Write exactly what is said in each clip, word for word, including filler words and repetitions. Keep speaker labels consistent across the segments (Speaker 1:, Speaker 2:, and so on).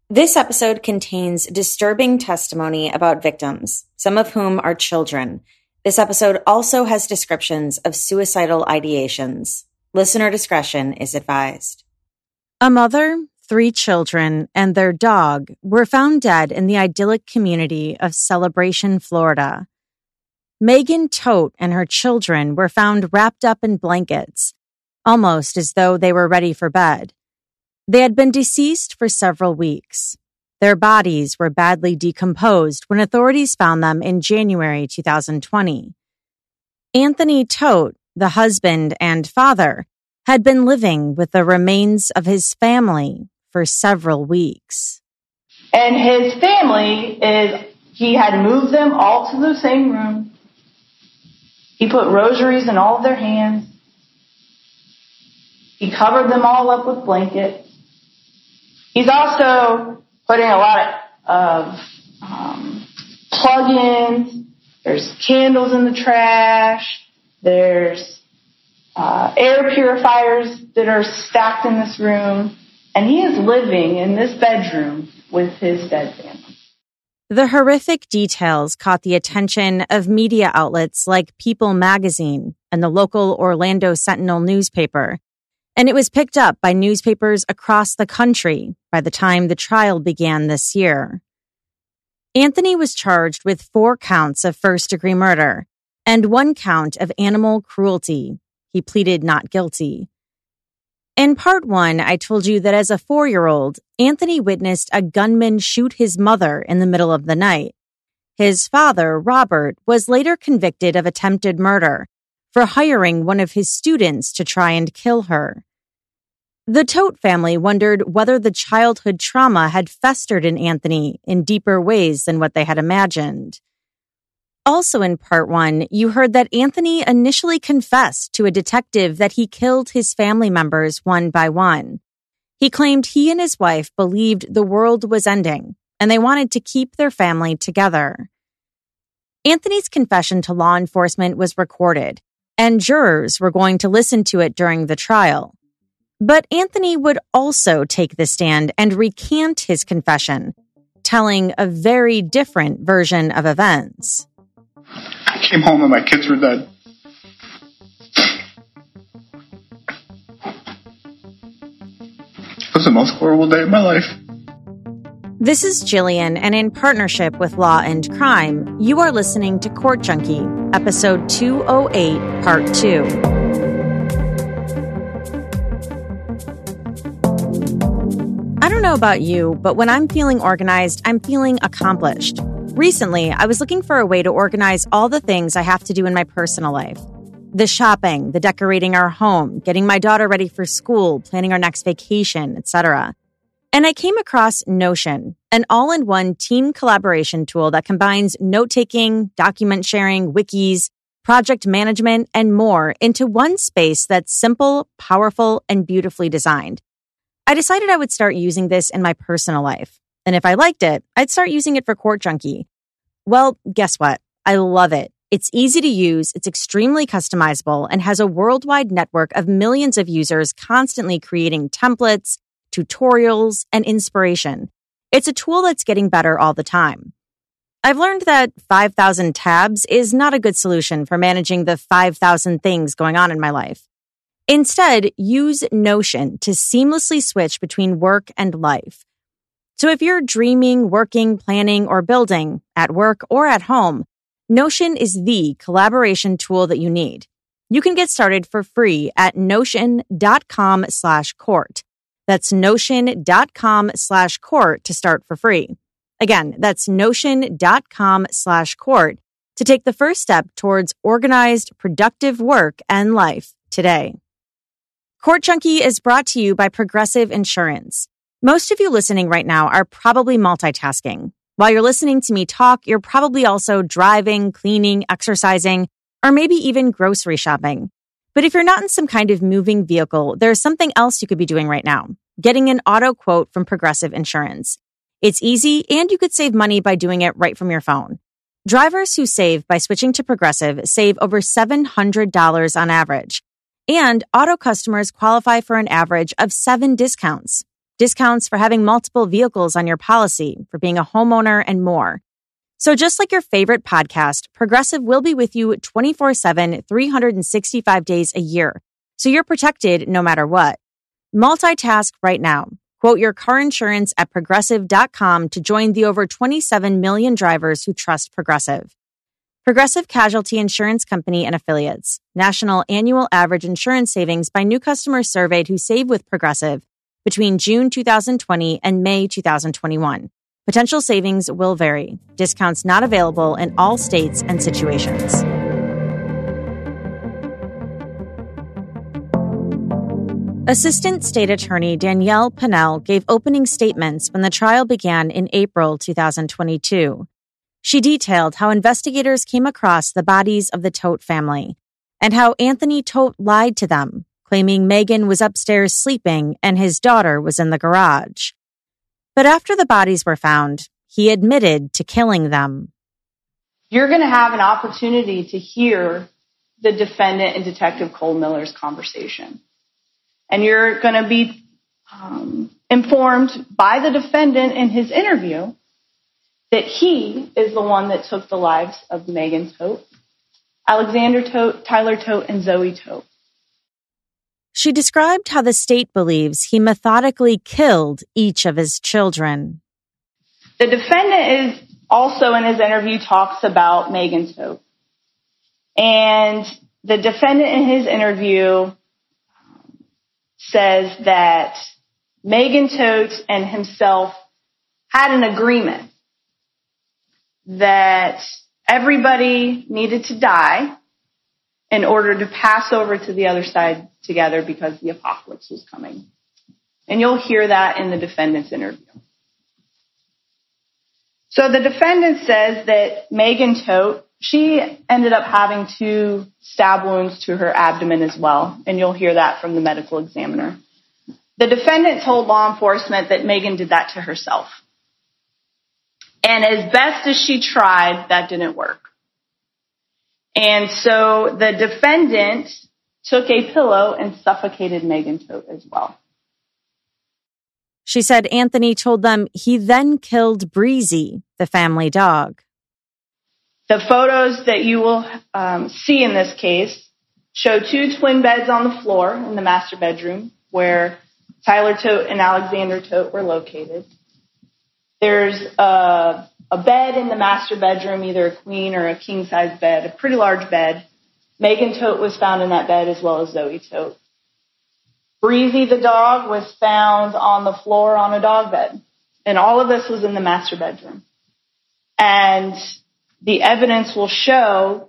Speaker 1: This episode contains disturbing testimony about victims, some of whom are children. This episode also has descriptions of suicidal ideations. Listener discretion is advised. A mother, three children, and their dog were found dead in the idyllic community of Celebration, Florida. Megan Tote and her children were found wrapped up in blankets, almost as though they were ready for bed. They had been deceased for several weeks. Their bodies were badly decomposed when authorities found them in January two thousand twenty. Anthony Tote, the husband and father, had been living with the remains of his family for several weeks.
Speaker 2: And his family is, he had moved them all to the same room. He put rosaries in all of their hands. He covered them all up with blankets. He's also putting a lot of um, plug-ins. There's candles in the trash. There's uh, air purifiers that are stacked in this room. And he is living in this bedroom with his dead family.
Speaker 1: The horrific details caught the attention of media outlets like People magazine and the local Orlando Sentinel newspaper, and it was picked up by newspapers across the country by the time the trial began this year. Anthony was charged with four counts of first-degree murder and one count of animal cruelty. He pleaded not guilty. In part one, I told you that as a four-year-old, Anthony witnessed a gunman shoot his mother in the middle of the night. His father, Robert, was later convicted of attempted murder for hiring one of his students to try and kill her. The Tote family wondered whether the childhood trauma had festered in Anthony in deeper ways than what they had imagined. Also in part one, you heard that Anthony initially confessed to a detective that he killed his family members one by one. He claimed he and his wife believed the world was ending, and they wanted to keep their family together. Anthony's confession to law enforcement was recorded, and jurors were going to listen to it during the trial. But Anthony would also take the stand and recant his confession, telling a very different version of events.
Speaker 3: I came home and my kids were dead. It was the most horrible day of my life.
Speaker 1: This is Jillian, and in partnership with Law and Crime, you are listening to Court Junkie, episode two oh eight, part two. I don't know about you, but when I'm feeling organized, I'm feeling accomplished. Recently, I was looking for a way to organize all the things I have to do in my personal life. The shopping, the decorating our home, getting my daughter ready for school, planning our next vacation, et cetera. And I came across Notion, an all-in-one team collaboration tool that combines note-taking, document sharing, wikis, project management, and more into one space that's simple, powerful, and beautifully designed. I decided I would start using this in my personal life. And if I liked it, I'd start using it for Court Junkie. Well, guess what? I love it. It's easy to use, it's extremely customizable, and has a worldwide network of millions of users constantly creating templates, tutorials, and inspiration. It's a tool that's getting better all the time. I've learned that five thousand tabs is not a good solution for managing the five thousand things going on in my life. Instead, use Notion to seamlessly switch between work and life. So if you're dreaming, working, planning, or building at work or at home, Notion is the collaboration tool that you need. You can get started for free at notion.com slash court. That's notion.com slash court to start for free. Again, that's notion.com slash court to take the first step towards organized, productive work and life today. Court Junkie is brought to you by Progressive Insurance. Most of you listening right now are probably multitasking. While you're listening to me talk, you're probably also driving, cleaning, exercising, or maybe even grocery shopping. But if you're not in some kind of moving vehicle, there's something else you could be doing right now. Getting an auto quote from Progressive Insurance. It's easy, and you could save money by doing it right from your phone. Drivers who save by switching to Progressive save over seven hundred dollars on average. And auto customers qualify for an average of seven discounts. discounts for having multiple vehicles on your policy, for being a homeowner, and more. So just like your favorite podcast, Progressive will be with you twenty-four seven, three hundred sixty-five days a year, so you're protected no matter what. Multitask right now. Quote your car insurance at progressive dot com to join the over twenty-seven million drivers who trust Progressive. Progressive Casualty Insurance Company and Affiliates. National annual average insurance savings by new customers surveyed who save with Progressive between June two thousand twenty and May two thousand twenty-one. Potential savings will vary. Discounts not available in all states and situations. Assistant State Attorney Danielle Pennell gave opening statements when the trial began in April two thousand twenty-two. She detailed how investigators came across the bodies of the Todt family and how Anthony Todt lied to them, claiming Megan was upstairs sleeping and his daughter was in the garage. But after the bodies were found, he admitted to killing them.
Speaker 2: You're going to have an opportunity to hear the defendant and Detective Cole Miller's conversation. And you're going to be um, informed by the defendant in his interview that he is the one that took the lives of Megan Todt, Alexander Todt, Tyler Todt, and Zoe Todt.
Speaker 1: She described how the state believes he methodically killed each of his children.
Speaker 2: The defendant is also in his interview talks about Megan Todt. And the defendant in his interview says that Megan Todt and himself had an agreement that everybody needed to die in order to pass over to the other side together because the apocalypse was coming. And you'll hear that in the defendant's interview. So the defendant says that Megan Todt, she ended up having two stab wounds to her abdomen as well, and you'll hear that from the medical examiner. The defendant told law enforcement that Megan did that to herself. And as best as she tried, that didn't work. And so the defendant took a pillow and suffocated Megan Todt as well.
Speaker 1: She said Anthony told them he then killed Breezy, the family dog.
Speaker 2: The photos that you will um, see in this case show two twin beds on the floor in the master bedroom where Tyler Todt and Alexander Todt were located. There's a, a bed in the master bedroom, either a queen or a king-size bed, a pretty large bed. Megan Todt was found in that bed as well as Zoe Todt. Breezy, the dog, was found on the floor on a dog bed. And all of this was in the master bedroom. And the evidence will show,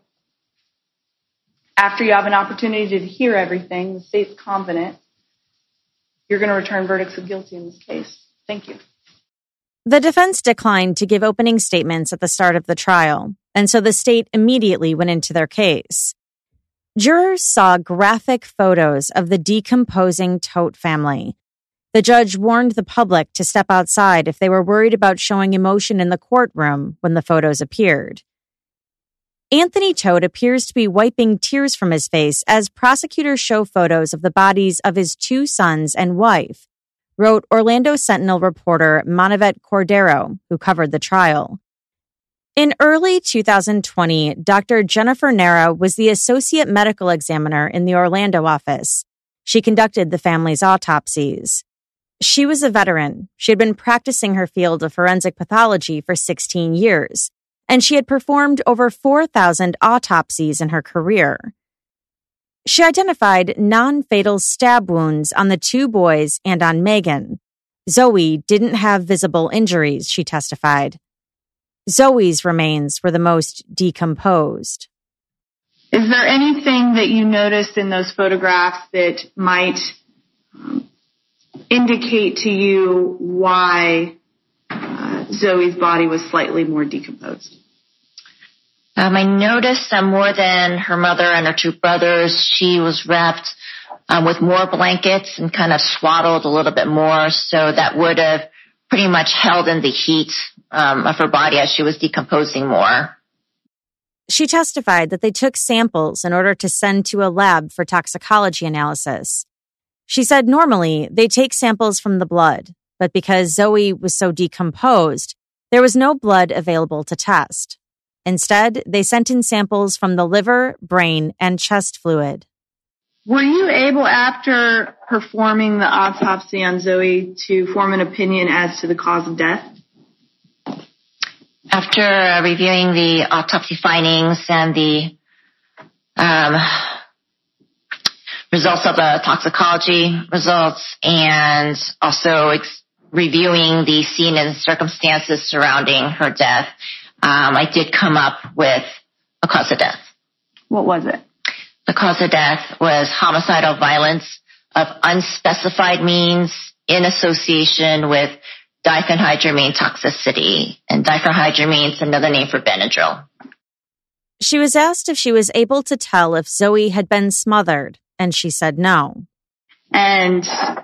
Speaker 2: after you have an opportunity to hear everything, the state's confident, you're going to return verdicts of guilty in this case. Thank you.
Speaker 1: The defense declined to give opening statements at the start of the trial, and so the state immediately went into their case. Jurors saw graphic photos of the decomposing Todt family. The judge warned the public to step outside if they were worried about showing emotion in the courtroom when the photos appeared. Anthony Todt appears to be wiping tears from his face as prosecutors show photos of the bodies of his two sons and wife, wrote Orlando Sentinel reporter Manavet Cordero, who covered the trial. In early two thousand twenty, Doctor Jennifer Nara was the associate medical examiner in the Orlando office. She conducted the family's autopsies. She was a veteran. She had been practicing her field of forensic pathology for sixteen years, and she had performed over four thousand autopsies in her career. She identified non-fatal stab wounds on the two boys and on Megan. Zoe didn't have visible injuries, she testified. Zoe's remains were the most decomposed.
Speaker 2: Is there anything that you noticed in those photographs that might um, indicate to you why uh, Zoe's body was slightly more decomposed?
Speaker 4: Um, I noticed that more than her mother and her two brothers, she was wrapped um, with more blankets and kind of swaddled a little bit more, so that would have pretty much held in the heat um, of her body as she was decomposing more.
Speaker 1: She testified that they took samples in order to send to a lab for toxicology analysis. She said normally they take samples from the blood, but because Zoe was so decomposed, there was no blood available to test. Instead, they sent in samples from the liver, brain, and chest fluid.
Speaker 2: Were you able, after performing the autopsy on Zoe, to form an opinion as to the cause of death?
Speaker 4: After uh, reviewing the autopsy findings and the um, results of the toxicology results, and also ex- reviewing the scene and circumstances surrounding her death, um, I did come up with a cause of death.
Speaker 2: What was it?
Speaker 4: The cause of death was homicidal violence of unspecified means in association with diphenhydramine toxicity. And diphenhydramine is another name for Benadryl.
Speaker 1: She was asked if she was able to tell if Zoe had been smothered, and she said no.
Speaker 2: And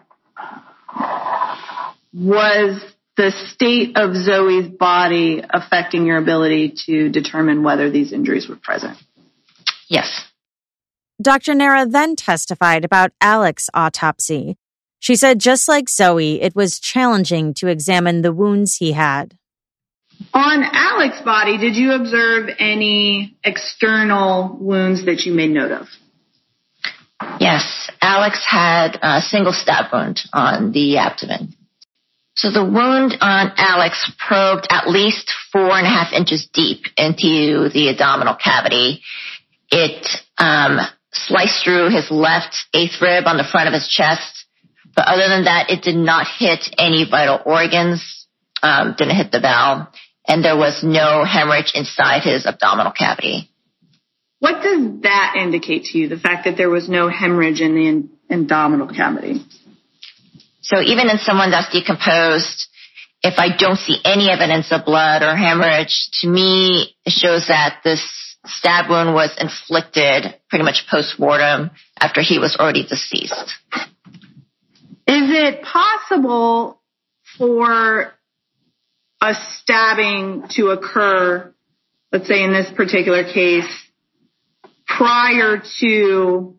Speaker 2: was the state of Zoe's body affecting your ability to determine whether these injuries were present?
Speaker 4: Yes.
Speaker 1: Doctor Nara then testified about Alex's autopsy. She said just like Zoe, it was challenging to examine the wounds he had.
Speaker 2: On Alex's body, did you observe any external wounds that you made note of?
Speaker 4: Yes. Alex had a single stab wound on the abdomen. So the wound on Alex probed at least four and a half inches deep into the abdominal cavity. It um, sliced through his left eighth rib on the front of his chest. But other than that, it did not hit any vital organs, um, didn't hit the bowel, and there was no hemorrhage inside his abdominal cavity.
Speaker 2: What does that indicate to you, the fact that there was no hemorrhage in the in- abdominal cavity?
Speaker 4: So even in someone that's decomposed, if I don't see any evidence of blood or hemorrhage, to me, it shows that this stab wound was inflicted pretty much post-mortem after he was already deceased.
Speaker 2: Is it possible for a stabbing to occur, let's say in this particular case, prior to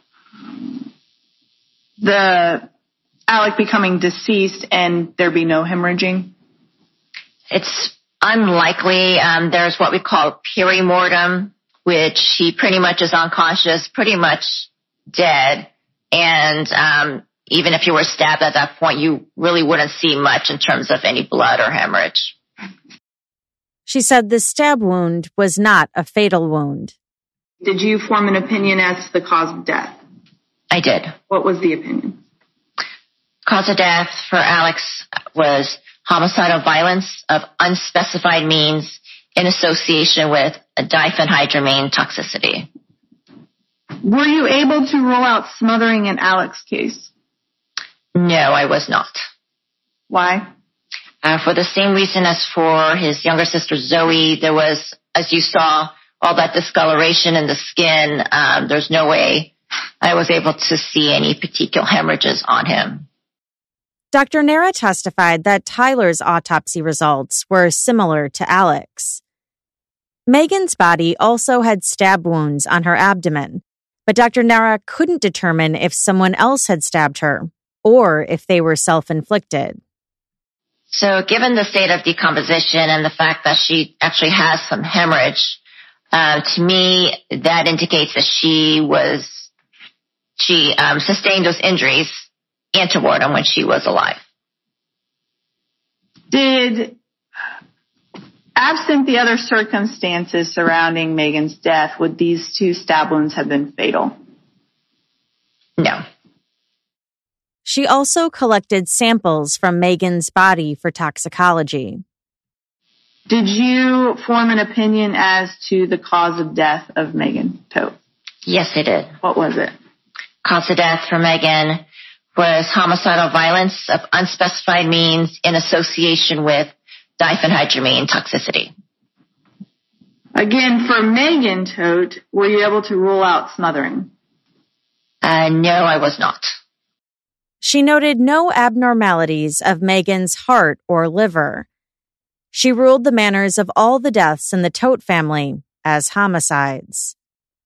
Speaker 2: the Alec becoming deceased and there be no hemorrhaging?
Speaker 4: It's unlikely. Um, there's what we call perimortem, which he pretty much is unconscious, pretty much dead. And um, even if you were stabbed at that point, you really wouldn't see much in terms of any blood or hemorrhage.
Speaker 1: She said the stab wound was not a fatal wound.
Speaker 2: Did you form an opinion as to the cause of death?
Speaker 4: I did.
Speaker 2: What was the opinion?
Speaker 4: Cause of death for Alex was homicidal violence of unspecified means in association with a diphenhydramine toxicity.
Speaker 2: Were you able to rule out smothering in Alex's case?
Speaker 4: No, I was not.
Speaker 2: Why?
Speaker 4: Uh, for the same reason as for his younger sister Zoe, there was, as you saw, all that discoloration in the skin. Um, there's no way I was able to see any petechial hemorrhages on him.
Speaker 1: Doctor Nara testified that Tyler's autopsy results were similar to Alex. Megan's body also had stab wounds on her abdomen, but Doctor Nara couldn't determine if someone else had stabbed her or if they were self-inflicted.
Speaker 4: So given the state of decomposition and the fact that she actually has some hemorrhage, uh, to me, that indicates that she was, she um, sustained those injuries antemortem when she was alive.
Speaker 2: Did, absent the other circumstances surrounding Megan's death, would these two stab wounds have been fatal?
Speaker 4: No.
Speaker 1: She also collected samples from Megan's body for toxicology.
Speaker 2: Did you form an opinion as to the cause of death of Megan Tote?
Speaker 4: Yes, I did.
Speaker 2: What was it?
Speaker 4: Cause of death for Megan was homicidal violence of unspecified means in association with diphenhydramine toxicity.
Speaker 2: Again, for Megan Tote, were you able to rule out smothering?
Speaker 4: Uh, no, I was not.
Speaker 1: She noted no abnormalities of Megan's heart or liver. She ruled the manners of all the deaths in the Tote family as homicides.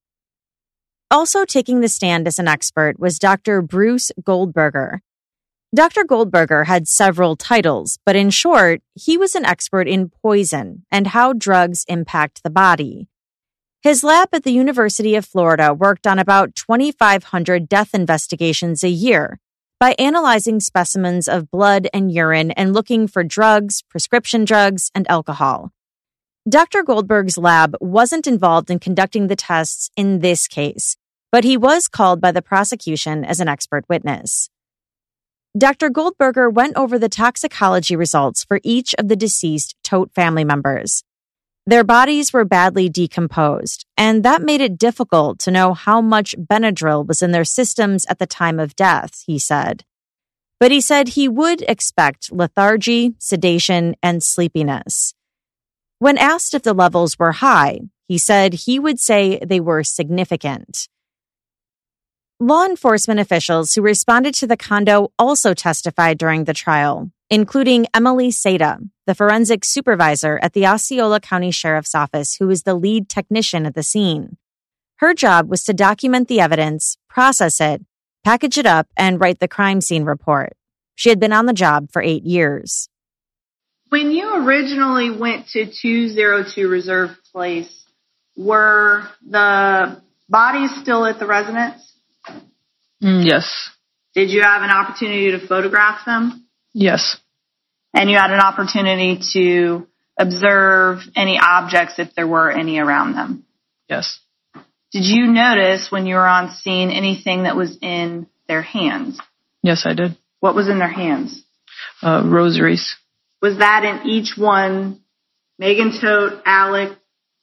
Speaker 1: Also taking the stand as an expert was Doctor Bruce Goldberger. Doctor Goldberger had several titles, but in short, he was an expert in poison and how drugs impact the body. His lab at the University of Florida worked on about twenty-five hundred death investigations a year by analyzing specimens of blood and urine and looking for drugs, prescription drugs, and alcohol. Doctor Goldberg's lab wasn't involved in conducting the tests in this case, but he was called by the prosecution as an expert witness. Doctor Goldberger went over the toxicology results for each of the deceased Todt family members. Their bodies were badly decomposed, and that made it difficult to know how much Benadryl was in their systems at the time of death, he said. But he said he would expect lethargy, sedation, and sleepiness. When asked if the levels were high, he said he would say they were significant. Law enforcement officials who responded to the condo also testified during the trial, including Emily Seda, the forensic supervisor at the Osceola County Sheriff's Office, who was the lead technician at the scene. Her job was to document the evidence, process it, package it up, and write the crime scene report. She had been on the job for eight years.
Speaker 2: When you originally went to two oh two Reserve Place, were the bodies still at the residence?
Speaker 5: Mm, yes.
Speaker 2: Did you have an opportunity to photograph them?
Speaker 5: Yes.
Speaker 2: And you had an opportunity to observe any objects if there were any around them?
Speaker 5: Yes.
Speaker 2: Did you notice when you were on scene anything that was in their hands?
Speaker 5: Yes, I did.
Speaker 2: What was in their hands?
Speaker 5: Uh, rosaries.
Speaker 2: Was that in each one, Megan Todt, Alec,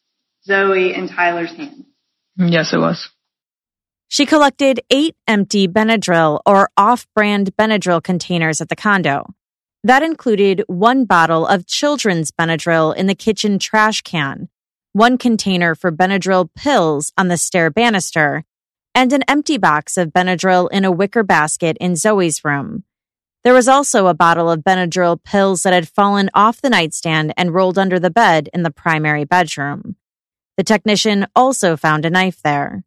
Speaker 2: Zoe, and Tyler's hand?
Speaker 5: Yes, it was.
Speaker 1: She collected eight empty Benadryl or off-brand Benadryl containers at the condo. That included one bottle of children's Benadryl in the kitchen trash can, one container for Benadryl pills on the stair banister, and an empty box of Benadryl in a wicker basket in Zoe's room. There was also a bottle of Benadryl pills that had fallen off the nightstand and rolled under the bed in the primary bedroom. The technician also found a knife there.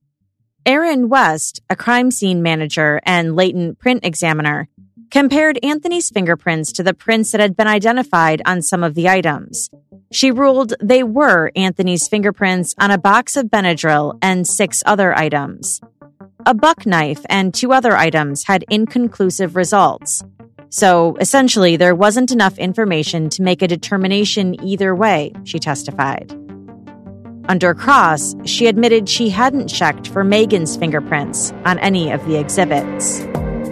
Speaker 1: Aaron West, a crime scene manager and latent print examiner, compared Anthony's fingerprints to the prints that had been identified on some of the items. She ruled they were Anthony's fingerprints on a box of Benadryl and six other items. A buck knife and two other items had inconclusive results. So, essentially, there wasn't enough information to make a determination either way, she testified. Under cross, she admitted she hadn't checked for Megan's fingerprints on any of the exhibits.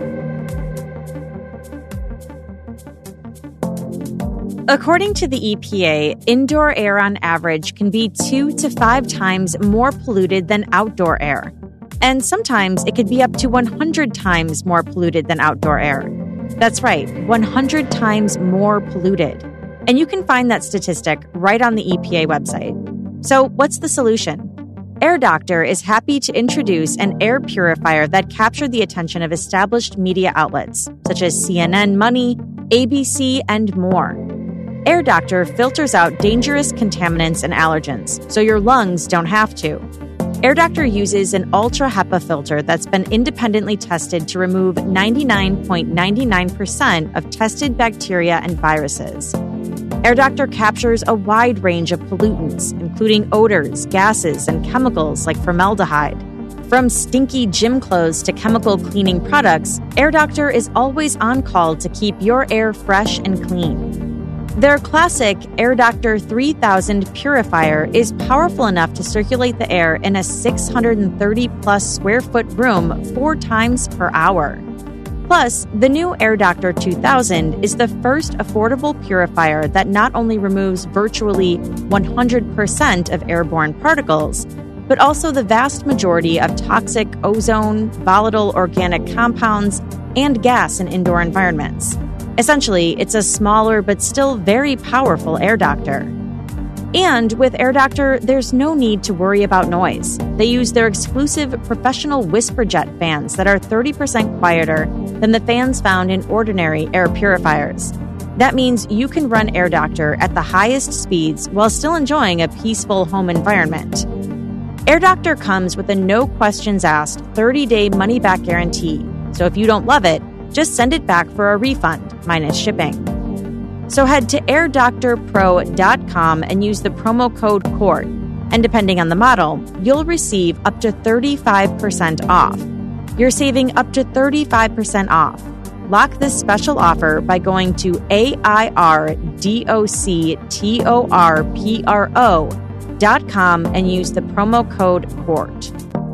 Speaker 1: According to the E P A, indoor air on average can be two to five times more polluted than outdoor air. And sometimes it could be up to one hundred times more polluted than outdoor air. That's right, one hundred times more polluted. And you can find that statistic right on the E P A website. So what's the solution? Air Doctor is happy to introduce an air purifier that captured the attention of established media outlets, such as C N N Money, A B C, and more. Air Doctor filters out dangerous contaminants and allergens, so your lungs don't have to. Air Doctor uses an Ultra HEPA filter that's been independently tested to remove ninety-nine point nine nine percent of tested bacteria and viruses. Air Doctor captures a wide range of pollutants, including odors, gases, and chemicals like formaldehyde. From stinky gym clothes to chemical cleaning products, Air Doctor is always on call to keep your air fresh and clean. Their classic Air Doctor three thousand purifier is powerful enough to circulate the air in a six hundred thirty plus square foot room four times per hour. Plus, the new Air Doctor two thousand is the first affordable purifier that not only removes virtually one hundred percent of airborne particles, but also the vast majority of toxic ozone, volatile organic compounds, and gas in indoor environments. Essentially, it's a smaller but still very powerful Air Doctor. And with Air Doctor, there's no need to worry about noise. They use their exclusive professional WhisperJet fans that are thirty percent quieter than the fans found in ordinary air purifiers. That means you can run Air Doctor at the highest speeds while still enjoying a peaceful home environment. Air Doctor comes with a no questions asked thirty day money-back guarantee. So if you don't love it, Just send it back for a refund, minus shipping. So head to air doctor pro dot com and use the promo code COURT. And depending on the model, you'll receive up to thirty-five percent off. You're saving up to thirty-five percent off. Lock this special offer by going to A I R D O C T O R P R O dot com and use the promo code COURT.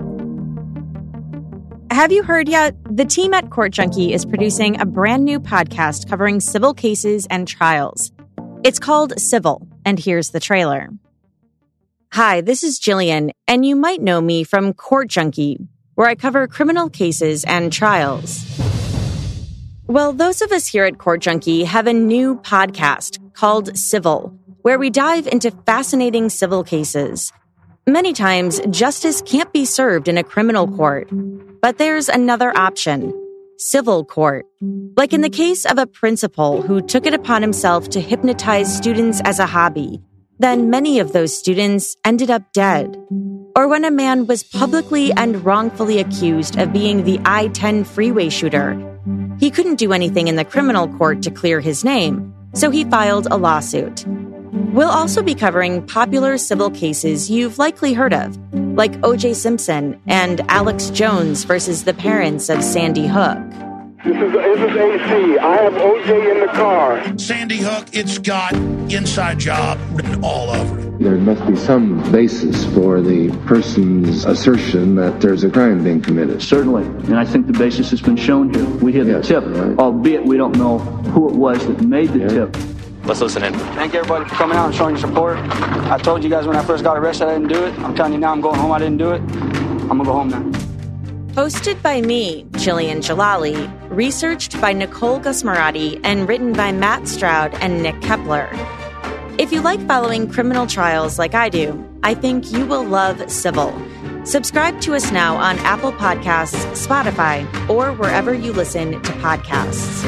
Speaker 1: Have you heard yet? The team at Court Junkie is producing a brand new podcast covering civil cases and trials. It's called Civil, and here's the trailer. Hi, this is Jillian, and you might know me from Court Junkie, where I cover criminal cases and trials. Well, those of us here at Court Junkie have a new podcast called Civil, where we dive into fascinating civil cases. Many times, justice can't be served in a criminal court, but there's another option, civil court. Like in the case of a principal who took it upon himself to hypnotize students as a hobby. Then many of those students ended up dead. Or when a man was publicly and wrongfully accused of being the I ten freeway shooter. He couldn't do anything in the criminal court to clear his name, so he filed a lawsuit. We'll also be covering popular civil cases you've likely heard of, like O J Simpson and Alex Jones versus the parents of Sandy Hook.
Speaker 6: This is, this is A C. I have O J in the car.
Speaker 7: Sandy Hook, it's got inside job written all over it.
Speaker 8: There must be some basis for the person's assertion that there's a crime being committed.
Speaker 9: Certainly, and I think the basis has been shown here. We hear the
Speaker 8: yes,
Speaker 9: tip,
Speaker 8: right.
Speaker 9: albeit we don't know who it was that made the
Speaker 8: yeah.
Speaker 9: tip.
Speaker 10: Let's listen in.
Speaker 11: Thank everybody for coming out and showing your support. I told you guys when I first got arrested I didn't do it. I'm telling you now I'm going home I didn't do it. I'm going to go home now.
Speaker 1: Hosted by me, Jillian Jalali, researched by Nicole Gusmarati, and written by Matt Stroud and Nick Kepler. If you like following criminal trials like I do, I think you will love Civil. Subscribe to us now on Apple Podcasts, Spotify, or wherever you listen to podcasts.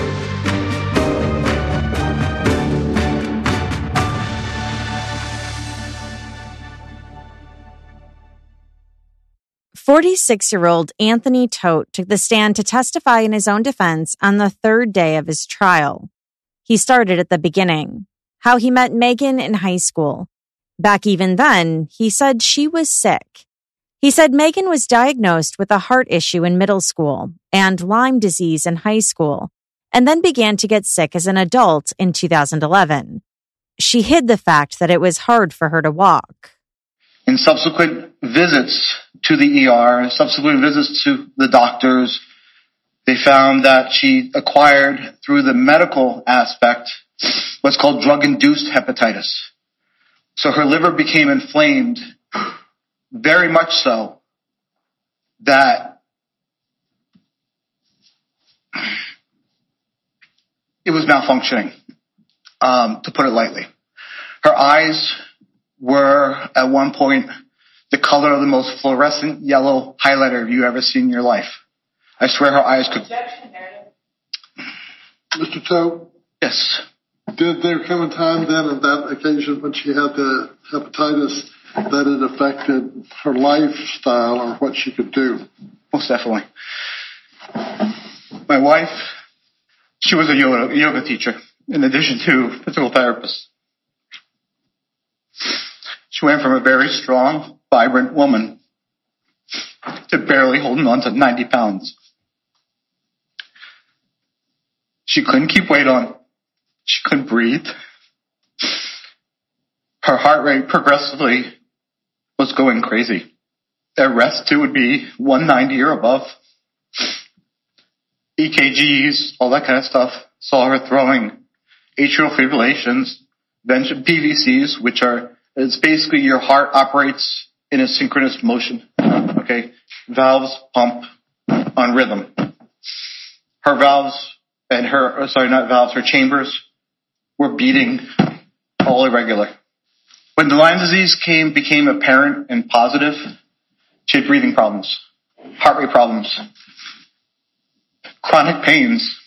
Speaker 1: forty-six-year-old Anthony Todt took the stand to testify in his own defense on the third day of his trial. He started at the beginning, how he met Megan in high school. Back even then, he said she was sick. He said Megan was diagnosed with a heart issue in middle school and Lyme disease in high school, and then began to get sick as an adult in two thousand eleven. She hid the fact that it was hard for her to walk.
Speaker 3: In subsequent visits to the E R, subsequent visits to the doctors, they found that she acquired, through the medical aspect, what's called drug-induced hepatitis. So her liver became inflamed, very much so, that it was malfunctioning, um, to put it lightly. Her eyes were, at one point, the color of the most fluorescent yellow highlighter you ever seen in your life. I swear her eyes could...
Speaker 12: Mister Todt?
Speaker 3: Yes.
Speaker 12: Did there come a time then on that occasion when she had the hepatitis that it affected her lifestyle or what she could do?
Speaker 3: Most definitely. My wife, she was a yoga, yoga teacher in addition to physical therapist. She went from a very strong, vibrant woman to barely holding on to ninety pounds. She couldn't keep weight on. She couldn't breathe. Her heart rate progressively was going crazy. At rest, it would be one ninety or above. E K Gs, all that kind of stuff. Saw her throwing atrial fibrillations, then P V Cs, which are, it's basically your heart operates in a synchronous motion. Okay? Valves pump on rhythm. Her valves and her, sorry, not valves, her chambers were beating all irregular. When the Lyme disease came, became apparent and positive, she had breathing problems, heart rate problems, chronic pains.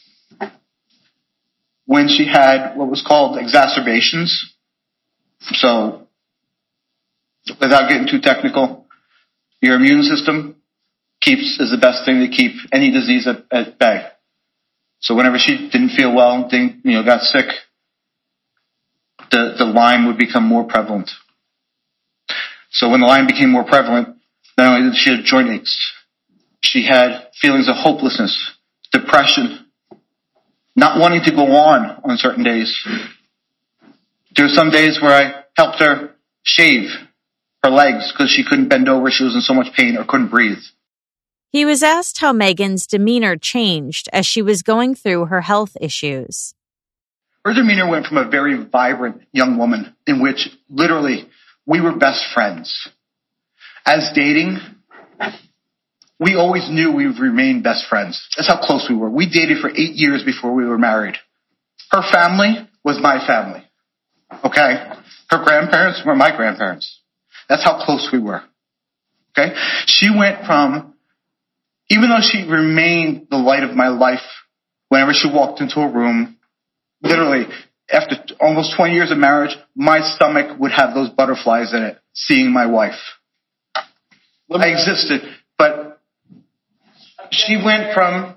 Speaker 3: When she had what was called exacerbations, so without getting too technical, your immune system keeps is the best thing to keep any disease at, at bay. So whenever she didn't feel well, didn't, you know, got sick, the, the Lyme would become more prevalent. So when the Lyme became more prevalent, not only did she have joint aches, she had feelings of hopelessness, depression, not wanting to go on on certain days. There were some days where I helped her shave her legs because she couldn't bend over, she was in so much pain, or couldn't breathe.
Speaker 1: He was asked how Megan's demeanor changed as she was going through her health issues.
Speaker 3: Her demeanor went from a very vibrant young woman in which literally we were best friends. As dating, we always knew we would remain best friends. That's how close we were. We dated for eight years before we were married. Her family was my family. Okay? Her grandparents were my grandparents. That's how close we were. Okay? She went from, even though she remained the light of my life, whenever she walked into a room, literally, after almost twenty years of marriage, my stomach would have those butterflies in it, seeing my wife. I existed, but she went from...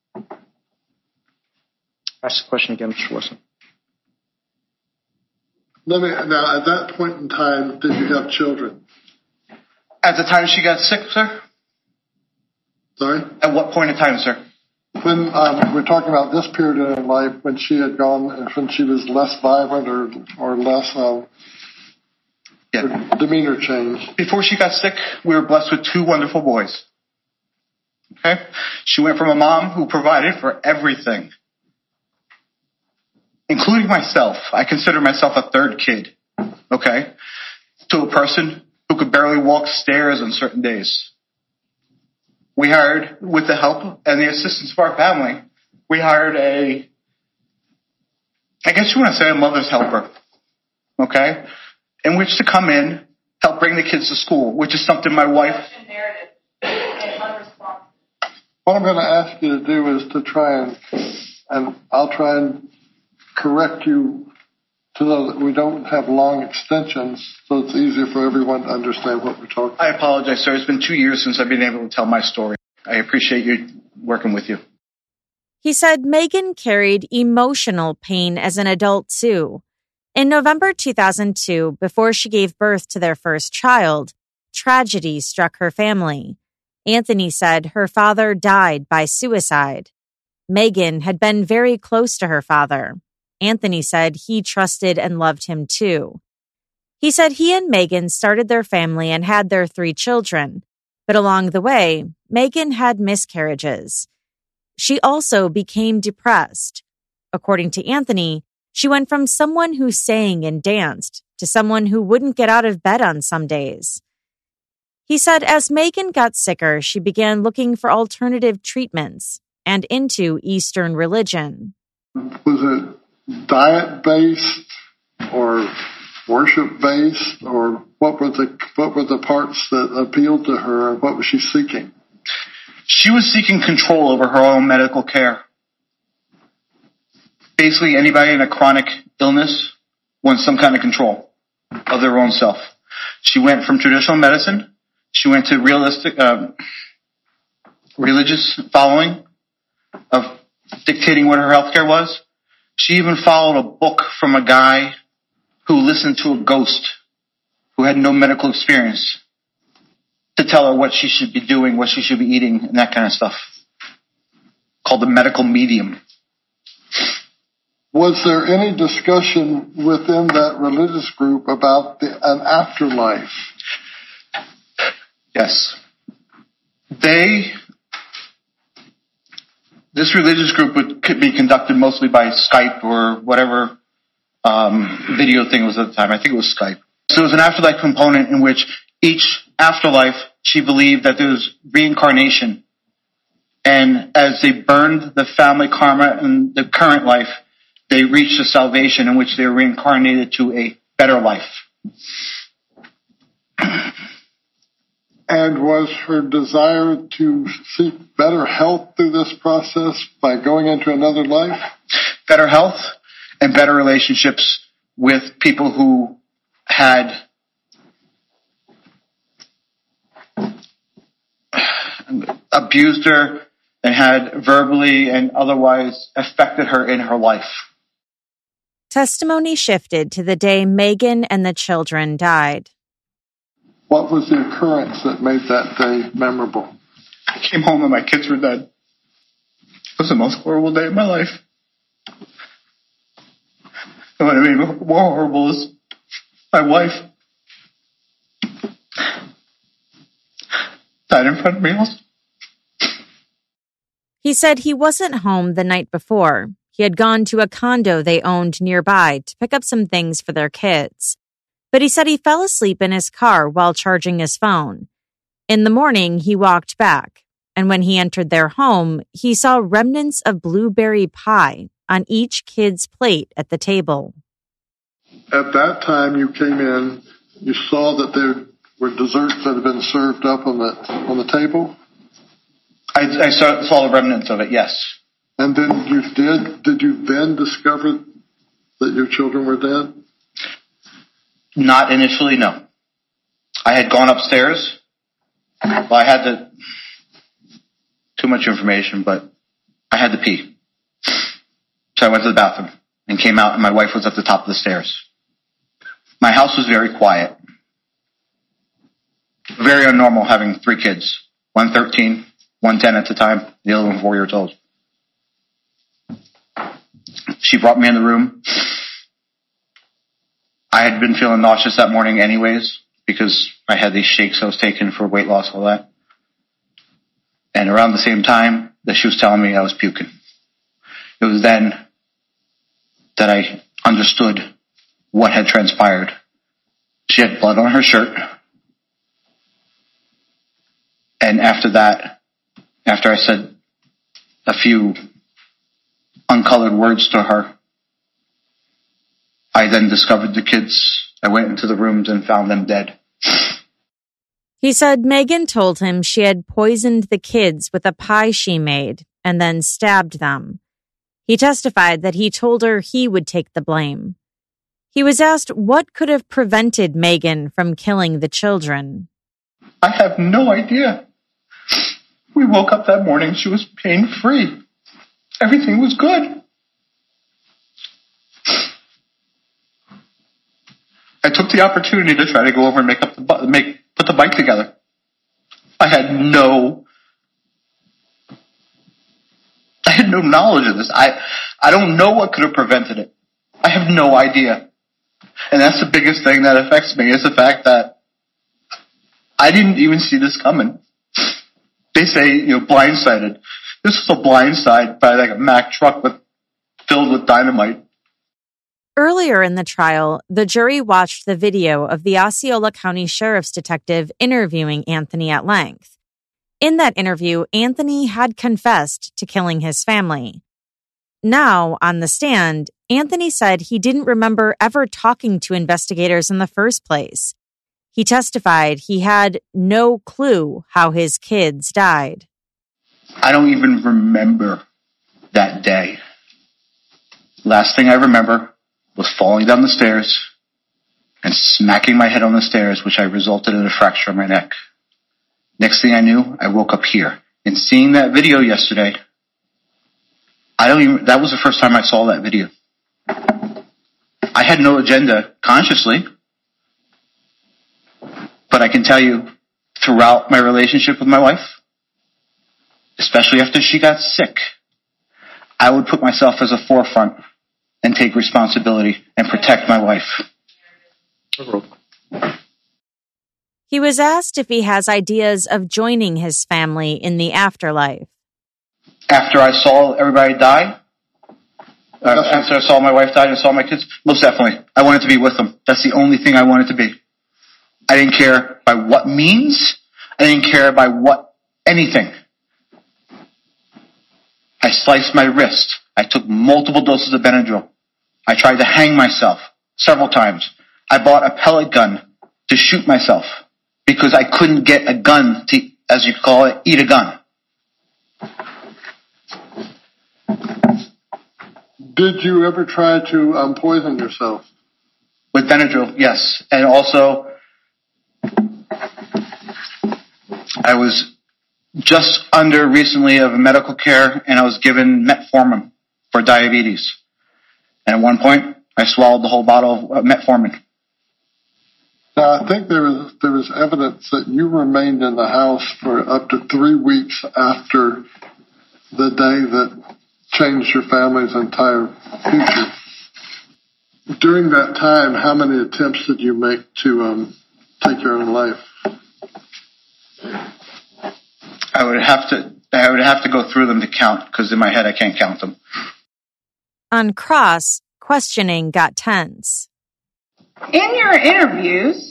Speaker 11: Ask the question again, Mister Wilson.
Speaker 12: Let me, now, at that point in time, did you have children?
Speaker 3: At the time she got sick, sir?
Speaker 12: Sorry?
Speaker 3: At what point in time, sir?
Speaker 12: When um, we're talking about this period in her life, when she had gone, when she was less vibrant or or less um,
Speaker 3: yeah.
Speaker 12: demeanor change.
Speaker 3: Before she got sick, we were blessed with two wonderful boys. Okay? She went from a mom who provided for everything, including myself. I consider myself a third kid. Okay? To a person who could barely walk stairs on certain days. We hired, with the help and the assistance of our family, we hired a, I guess you want to say a mother's helper, okay, in which to come in, help bring the kids to school, which is something my wife...
Speaker 12: What I'm going to ask you to do is to try and, and I'll try and correct you to know that we don't have long extensions, so it's easier for everyone to understand what we're talking about.
Speaker 3: I apologize, sir. It's been two years since I've been able to tell my story. I appreciate you working with you.
Speaker 1: He said Megan carried emotional pain as an adult, too. In November two thousand two, before she gave birth to their first child, tragedy struck her family. Anthony said her father died by suicide. Megan had been very close to her father. Anthony said he trusted and loved him too. He said he and Megan started their family and had their three children, but along the way, Megan had miscarriages. She also became depressed. According to Anthony, she went from someone who sang and danced to someone who wouldn't get out of bed on some days. He said as Megan got sicker, she began looking for alternative treatments and into Eastern religion.
Speaker 12: Was it diet-based or worship-based, or what were the what were the parts that appealed to her, and what was she seeking?
Speaker 3: She was seeking control over her own medical care. Basically, anybody in a chronic illness wants some kind of control of their own self. She went from traditional medicine, she went to realistic, uh, religious following of dictating what her health care was. She even followed a book from a guy who listened to a ghost who had no medical experience to tell her what she should be doing, what she should be eating, and that kind of stuff, called the medical medium.
Speaker 12: Was there any discussion within that religious group about the, an afterlife?
Speaker 3: Yes. They... This religious group would could be conducted mostly by Skype or whatever um, video thing was at the time. I think it was Skype. So there was an afterlife component in which each afterlife, she believed that there was reincarnation. And as they burned the family karma in the current life, they reached a salvation in which they were reincarnated to a better life.
Speaker 12: And was her desire to seek better health through this process by going into another life?
Speaker 3: Better health and better relationships with people who had abused her, and had verbally and otherwise affected her in her life.
Speaker 1: Testimony shifted to the day Megan and the children died.
Speaker 12: What was the occurrence that made that day memorable?
Speaker 3: I came home and my kids were dead. It was the most horrible day of my life. And what made me more horrible is my wife died in front of me also.
Speaker 1: He said he wasn't home the night before. He had gone to a condo they owned nearby to pick up some things for their kids. But he said he fell asleep in his car while charging his phone. In the morning, he walked back, and when he entered their home, he saw remnants of blueberry pie on each kid's plate at the table.
Speaker 12: At that time you came in, you saw that there were desserts that had been served up on the on the table?
Speaker 3: I, I saw, saw the remnants of it, yes.
Speaker 12: And then you did, did you then discover that your children were dead?
Speaker 3: Not initially, no. I had gone upstairs. Well, I had to, too much information, but I had to pee. So I went to the bathroom and came out, and my wife was at the top of the stairs. My house was very quiet. Very unnormal having three kids. One thirteen, one ten at the time, the other one four years old. She brought me in the room. I had been feeling nauseous that morning anyways, because I had these shakes I was taking for weight loss, all that. And around the same time that she was telling me I was puking. It was then that I understood what had transpired. She had blood on her shirt. And after that, after I said a few uncolored words to her, I then discovered the kids. I went into the rooms and found them dead.
Speaker 1: He said Megan told him she had poisoned the kids with a pie she made and then stabbed them. He testified that he told her he would take the blame. He was asked what could have prevented Megan from killing the children.
Speaker 3: I have no idea. We woke up that morning, she was pain-free. Everything was good. I took the opportunity to try to go over and make up the make put the bike together. I had no I had no knowledge of this. I I don't know what could have prevented it. I have no idea. And that's the biggest thing that affects me, is the fact that I didn't even see this coming. They say, you know, blindsided. This was a blindside by like a Mack truck with filled with dynamite.
Speaker 1: Earlier in the trial, the jury watched the video of the Osceola County Sheriff's detective interviewing Anthony at length. In that interview, Anthony had confessed to killing his family. Now, on the stand, Anthony said he didn't remember ever talking to investigators in the first place. He testified he had no clue how his kids died.
Speaker 3: I don't even remember that day. Last thing I remember was falling down the stairs and smacking my head on the stairs, which I resulted in a fracture on my neck. Next thing I knew, I woke up here. And seeing that video yesterday, I don't even, that was the first time I saw that video. I had no agenda consciously, but I can tell you, throughout my relationship with my wife, especially after she got sick, I would put myself as a forefront and take responsibility and protect my wife.
Speaker 1: He was asked if he has ideas of joining his family in the afterlife.
Speaker 3: After I saw everybody die, uh, after I saw my wife die and saw my kids, most definitely. I wanted to be with them. That's the only thing I wanted to be. I didn't care by what means. I didn't care by what anything. I sliced my wrist. I took multiple doses of Benadryl. I tried to hang myself several times. I bought a pellet gun to shoot myself because I couldn't get a gun to, as you call it, eat a gun.
Speaker 12: Did you ever try to um, poison yourself?
Speaker 3: With Benadryl, yes. And also, I was just under recently of medical care, and I was given metformin for diabetes. And at one point, I swallowed the whole bottle of metformin.
Speaker 12: Now, I think there was there was evidence that you remained in the house for up to three weeks after the day that changed your family's entire future. During that time, how many attempts did you make to um, take your own life?
Speaker 3: I would have to I would have to go through them to count, because in my head I can't count them.
Speaker 1: On cross, questioning got tense.
Speaker 2: In your interviews,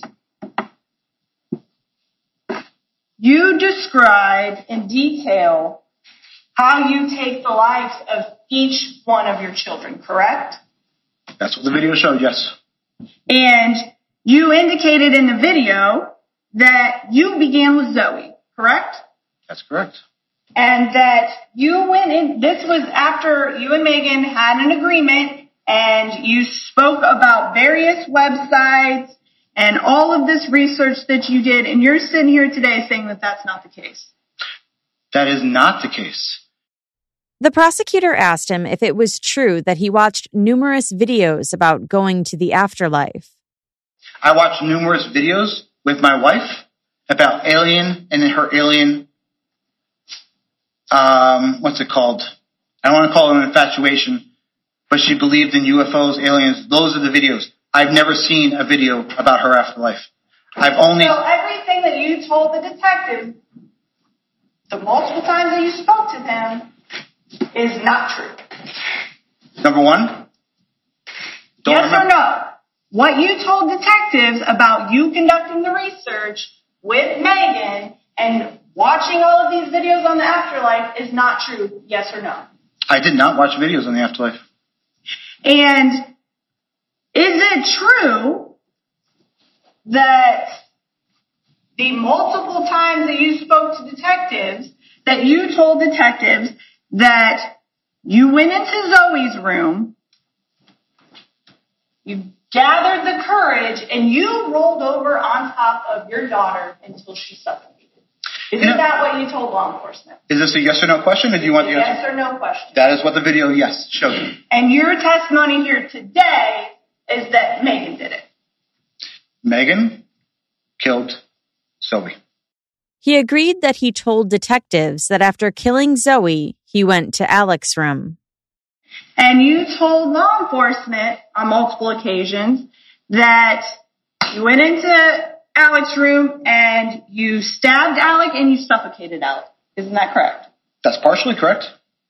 Speaker 2: you describe in detail how you take the lives of each one of your children, correct?
Speaker 3: That's what the video showed, yes.
Speaker 2: And you indicated in the video that you began with Zoe, correct?
Speaker 3: That's correct.
Speaker 2: And that you went in, this was after you and Megan had an agreement and you spoke about various websites and all of this research that you did, and you're sitting here today saying that that's not the case.
Speaker 3: That is not the case.
Speaker 1: The prosecutor asked him if it was true that he watched numerous videos about going to the afterlife.
Speaker 3: I watched numerous videos with my wife about alien and her alien, um, what's it called? I don't want to call it an infatuation, but she believed in U F Os, aliens. Those are the videos. I've never seen a video about her afterlife. I've only...
Speaker 2: So everything that you told the detective, the multiple times that you spoke to them, is not true.
Speaker 3: Number one? Don't
Speaker 2: yes
Speaker 3: remember.
Speaker 2: or no? What you told detectives about you conducting the research with Megan and watching all of these videos on the afterlife is not true. Yes or no?
Speaker 3: I did not watch videos on the afterlife.
Speaker 2: And is it true that the multiple times that you spoke to detectives, that you told detectives that you went into Zoe's room, you gathered the courage, and you rolled over on top of your daughter until she suffocated? Isn't you know, that what you told law enforcement?
Speaker 3: Is this a yes or no question, or do you want the
Speaker 2: yes
Speaker 3: answer?
Speaker 2: Yes or no question.
Speaker 3: That is what the video, yes, showed me.
Speaker 2: And your testimony here today is that Megan did it.
Speaker 3: Megan killed Zoe.
Speaker 1: He agreed that he told detectives that after killing Zoe, he went to Alex's room.
Speaker 2: And you told law enforcement on multiple occasions that you went into Alex's room and you stabbed Alec and you suffocated Alec. Isn't that correct?
Speaker 3: That's partially correct.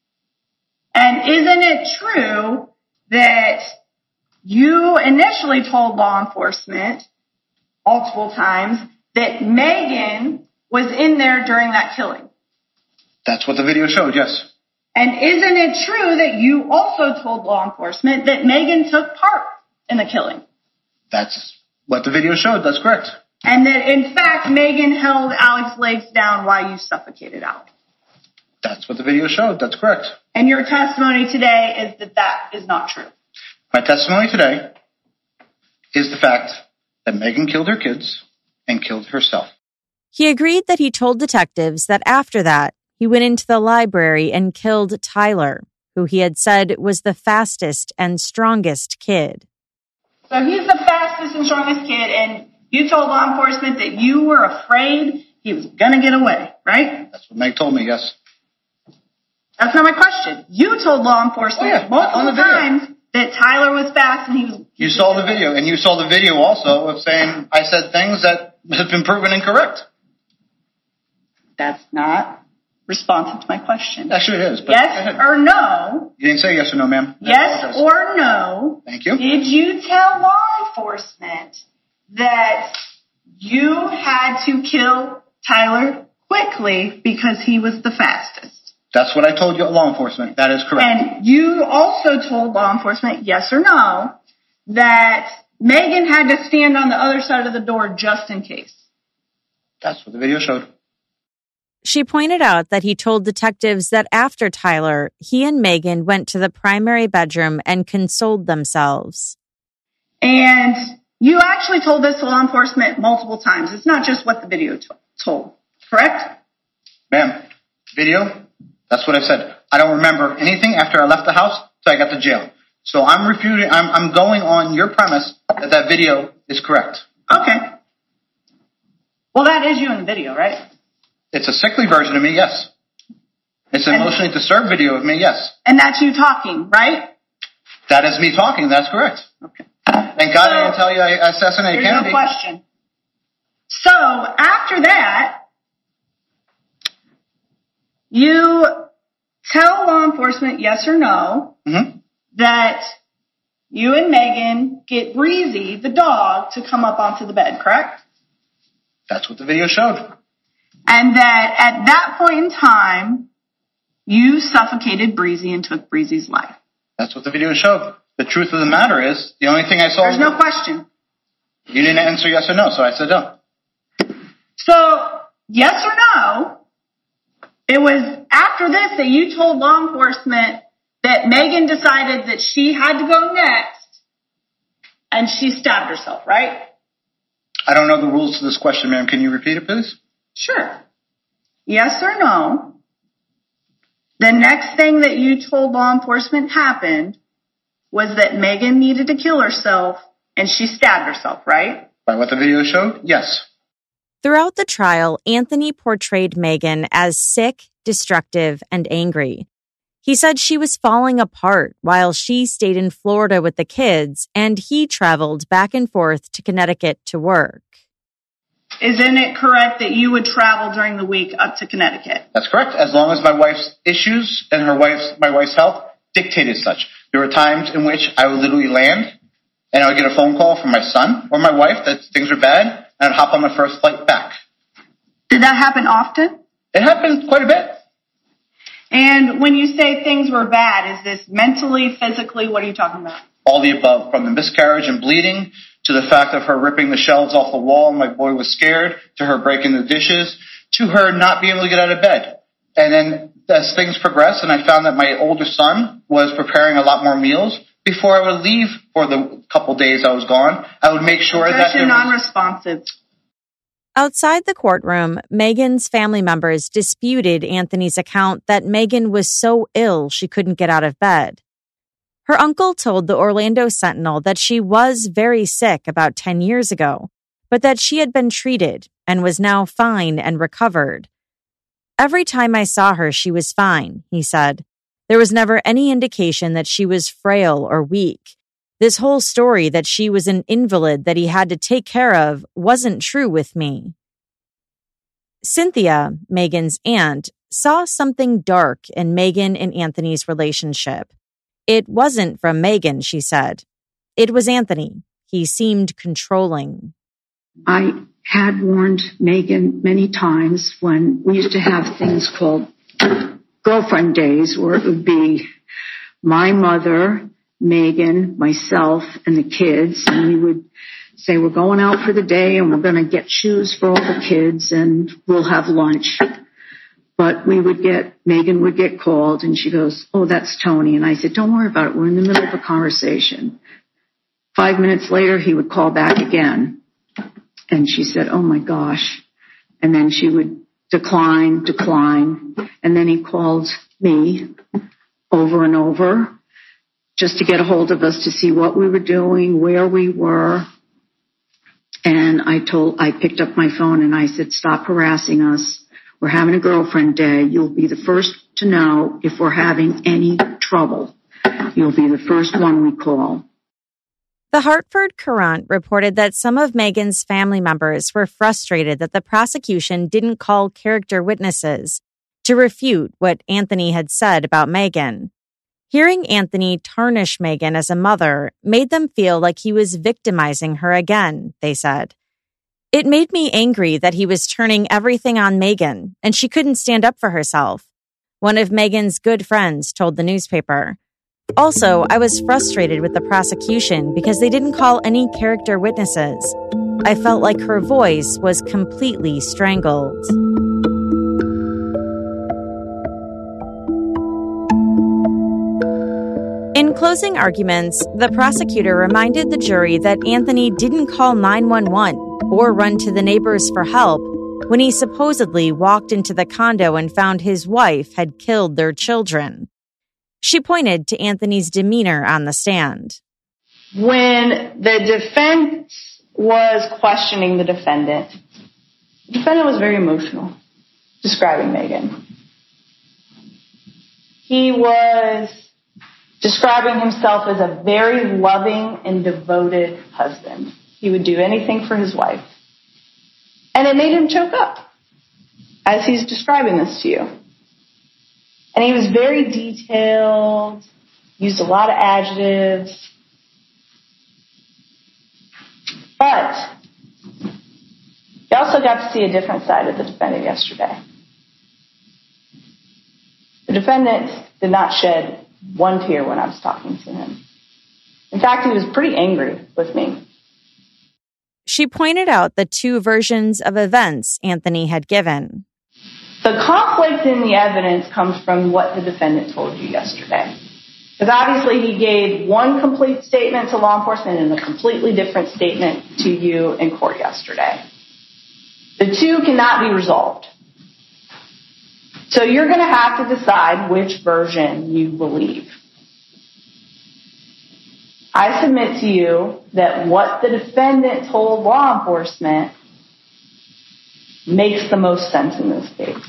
Speaker 2: And isn't it true that you initially told law enforcement multiple times that Megan was in there during that killing?
Speaker 3: That's what the video showed, yes.
Speaker 2: And isn't it true that you also told law enforcement that Megan took part in the killing?
Speaker 3: That's what the video showed, that's correct.
Speaker 2: And that, in fact, Megan held Alec's legs down while you suffocated Alec?
Speaker 3: That's what the video showed, that's correct.
Speaker 2: And your testimony today is that that is not true?
Speaker 3: My testimony today is the fact that Megan killed her kids and killed herself.
Speaker 1: He agreed that he told detectives that after that, he went into the library and killed Tyler, who he had said was the fastest and strongest kid.
Speaker 2: So he's the fastest and strongest kid, and you told law enforcement that you were afraid he was going to get away, right?
Speaker 3: That's what Meg told me, yes.
Speaker 2: That's not my question. You told law enforcement oh, yeah. multiple times that Tyler was fast and he was...
Speaker 3: You saw the video, and you saw the video also of saying I said things that have been proven incorrect.
Speaker 2: That's not responsive to my question.
Speaker 3: Actually, it is. But
Speaker 2: yes or no?
Speaker 3: You didn't say yes or no, ma'am.
Speaker 2: Yes or no?
Speaker 3: Thank you.
Speaker 2: Did you tell law enforcement that you had to kill Tyler quickly because he was the fastest?
Speaker 3: That's what I told you, law enforcement. That is correct.
Speaker 2: And you also told law enforcement, yes or no, that Megan had to stand on the other side of the door just in case.
Speaker 3: That's what the video showed.
Speaker 1: She pointed out that he told detectives that after Tyler, he and Megan went to the primary bedroom and consoled themselves.
Speaker 2: And you actually told this to law enforcement multiple times. It's not just what the video t- told, correct?
Speaker 3: Ma'am, video, that's what I said. I don't remember anything after I left the house till I got to jail. So I'm refuting, I'm, I'm going on your premise that that video is correct.
Speaker 2: Okay. Well, that is you in the video, right?
Speaker 3: It's a sickly version of me, yes. It's an
Speaker 2: and,
Speaker 3: emotionally disturbed video of me, yes.
Speaker 2: And that's you talking, right?
Speaker 3: That is me talking, that's correct.
Speaker 2: Okay.
Speaker 3: Thank God
Speaker 2: so,
Speaker 3: I didn't tell you I assassinated
Speaker 2: there's
Speaker 3: Kennedy.
Speaker 2: No question. So, after that, you tell law enforcement, yes or no,
Speaker 3: mm-hmm.
Speaker 2: that you and Megan get Breezy, the dog, to come up onto the bed, correct?
Speaker 3: That's what the video showed.
Speaker 2: And that at that point in time, you suffocated Breezy and took Breezy's life.
Speaker 3: That's what the video showed. The truth of the matter is, the only thing I saw...
Speaker 2: There's no question.
Speaker 3: You didn't answer yes or no, so I said no.
Speaker 2: So, yes or no, it was after this that you told law enforcement that Megan decided that she had to go next and she stabbed herself, right?
Speaker 3: I don't know the rules to this question, ma'am. Can you repeat it, please?
Speaker 2: Sure. Yes or no, the next thing that you told law enforcement happened was that Megan needed to kill herself and she stabbed herself, right?
Speaker 3: By what the video showed? Yes.
Speaker 1: Throughout the trial, Anthony portrayed Megan as sick, destructive, and angry. He said she was falling apart while she stayed in Florida with the kids and he traveled back and forth to Connecticut to work.
Speaker 2: Isn't it correct that you would travel during the week up to Connecticut?
Speaker 3: That's correct, as long as my wife's issues and her wife's my wife's health dictated such. There were times in which I would literally land and I would get a phone call from my son or my wife that things were bad, and I'd hop on my first flight back.
Speaker 2: Did that happen often?
Speaker 3: It happened quite a bit.
Speaker 2: And when you say things were bad, is this mentally, physically, what are you talking about?
Speaker 3: All the above, from the miscarriage and bleeding to the fact of her ripping the shelves off the wall and my boy was scared, to her breaking the dishes, to her not being able to get out of bed. And then as things progressed and I found that my older son was preparing a lot more meals, before I would leave for the couple days I was gone, I would make sure that
Speaker 2: you're non-responsive.
Speaker 1: Outside the courtroom, Megan's family members disputed Anthony's account that Megan was so ill she couldn't get out of bed. Her uncle told the Orlando Sentinel that she was very sick about ten years ago, but that she had been treated and was now fine and recovered. Every time I saw her, she was fine, he said. There was never any indication that she was frail or weak. This whole story that she was an invalid that he had to take care of wasn't true with me. Cynthia, Megan's aunt, saw something dark in Megan and Anthony's relationship. It wasn't from Megan, she said. It was Anthony. He seemed controlling.
Speaker 10: I had warned Megan many times when we used to have things called girlfriend days, where it would be my mother, Megan, myself, and the kids, and we would say, we're going out for the day and we're going to get shoes for all the kids and we'll have lunch. But we would get, Megan would get called and she goes, oh, that's Tony. And I said, don't worry about it. We're in the middle of a conversation. Five minutes later, he would call back again. And she said, oh my gosh. And then she would decline, decline. And then he called me over and over just to get a hold of us to see what we were doing, where we were. And I told, I picked up my phone and I said, stop harassing us. We're having a girlfriend day. You'll be the first to know if we're having any trouble. You'll be the first one we call.
Speaker 1: The Hartford Courant reported that some of Megan's family members were frustrated that the prosecution didn't call character witnesses to refute what Anthony had said about Megan. Hearing Anthony tarnish Megan as a mother made them feel like he was victimizing her again, they said. It made me angry that he was turning everything on Megan and she couldn't stand up for herself, one of Megan's good friends told the newspaper. Also, I was frustrated with the prosecution because they didn't call any character witnesses. I felt like her voice was completely strangled. In closing arguments, the prosecutor reminded the jury that Anthony didn't call nine one one or run to the neighbors for help when he supposedly walked into the condo and found his wife had killed their children. She pointed to Anthony's demeanor on the stand.
Speaker 2: When the defense was questioning the defendant, the defendant was very emotional, describing Megan. He was describing himself as a very loving and devoted husband. He would do anything for his wife. And it made him choke up as he's describing this to you. And he was very detailed, used a lot of adjectives. But you also got to see a different side of the defendant yesterday. The defendant did not shed one tear when I was talking to him. In fact, he was pretty angry with me.
Speaker 1: She pointed out the two versions of events Anthony had given.
Speaker 2: The conflict in the evidence comes from what the defendant told you yesterday. Because obviously he gave one complete statement to law enforcement and a completely different statement to you in court yesterday. The two cannot be resolved. So you're going to have to decide which version you believe. I submit to you that what the defendant told law enforcement makes the most sense in this case.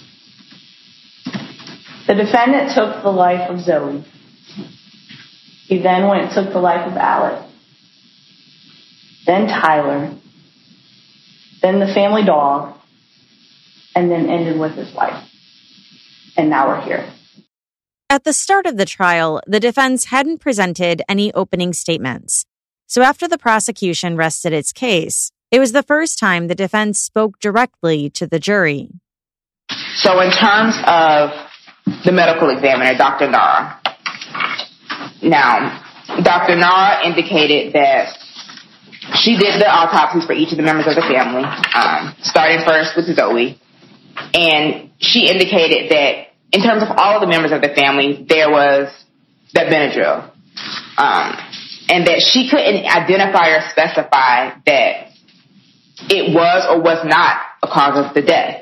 Speaker 2: The defendant took the life of Zoe. He then went and took the life of Alec, then Tyler, then the family dog, and then ended with his wife. And now we're here.
Speaker 1: At the start of the trial, the defense hadn't presented any opening statements. So after the prosecution rested its case, it was the first time the defense spoke directly to the jury.
Speaker 13: So in terms of the medical examiner, Doctor Nara, now, Doctor Nara indicated that she did the autopsies for each of the members of the family, um, starting first with Zoe. And she indicated that in terms of all of the members of the family, there was that Benadryl. Um, and that she couldn't identify or specify that it was or was not a cause of the death.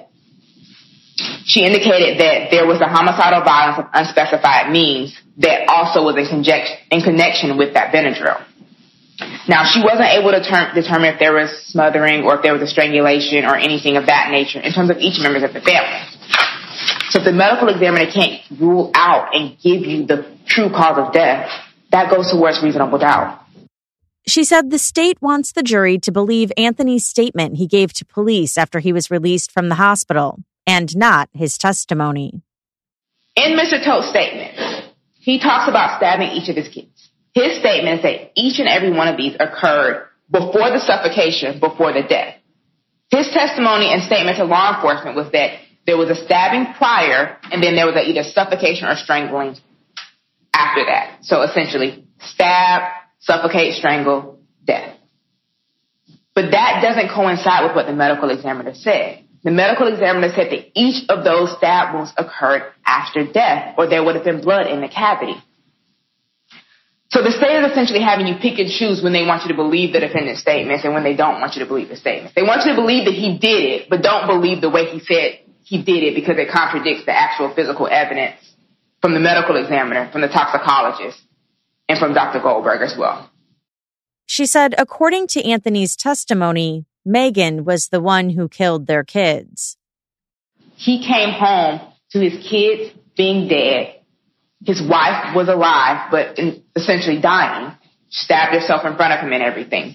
Speaker 13: She indicated that there was a homicidal violence of unspecified means that also was in, conject- in connection with that Benadryl. Now, she wasn't able to ter- determine if there was smothering or if there was a strangulation or anything of that nature in terms of each member of the family. So if the medical examiner can't rule out and give you the true cause of death, that goes towards reasonable doubt.
Speaker 1: She said the state wants the jury to believe Anthony's statement he gave to police after he was released from the hospital, and not his testimony.
Speaker 13: In Mister Tote's statement, he talks about stabbing each of his kids. His statement is that each and every one of these occurred before the suffocation, before the death. His testimony and statement to law enforcement was that there was a stabbing prior, and then there was a either suffocation or strangling after that. So essentially, stab, suffocate, strangle, death. But that doesn't coincide with what the medical examiner said. The medical examiner said that each of those stab wounds occurred after death, or there would have been blood in the cavity. So the state is essentially having you pick and choose when they want you to believe the defendant's statements and when they don't want you to believe the statements. They want you to believe that he did it, but don't believe the way he said he did it because it contradicts the actual physical evidence from the medical examiner, from the toxicologist, and from Doctor Goldberg as well.
Speaker 1: She said, according to Anthony's testimony, Megan was the one who killed their kids.
Speaker 13: He came home to his kids being dead. His wife was alive, but essentially dying. Stabbed herself in front of him and everything.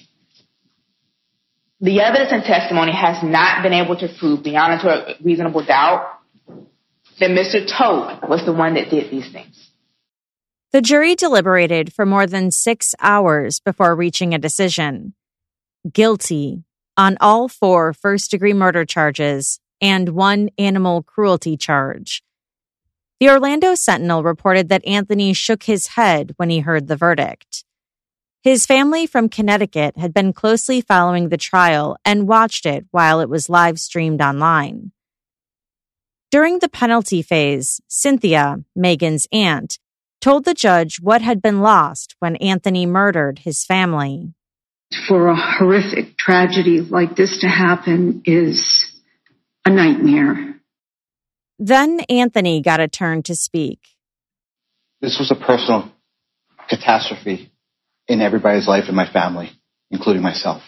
Speaker 13: The evidence and testimony has not been able to prove beyond a reasonable doubt that Mister Tote was the one that did these things.
Speaker 1: The jury deliberated for more than six hours before reaching a decision. Guilty on all four first-degree murder charges and one animal cruelty charge. The Orlando Sentinel reported that Anthony shook his head when he heard the verdict. His family from Connecticut had been closely following the trial and watched it while it was live streamed online. During the penalty phase, Cynthia, Megan's aunt, told the judge what had been lost when Anthony murdered his family.
Speaker 10: For a horrific tragedy like this to happen is a nightmare.
Speaker 1: Then Anthony got a turn to speak.
Speaker 3: This was a personal catastrophe in everybody's life in my family, including myself.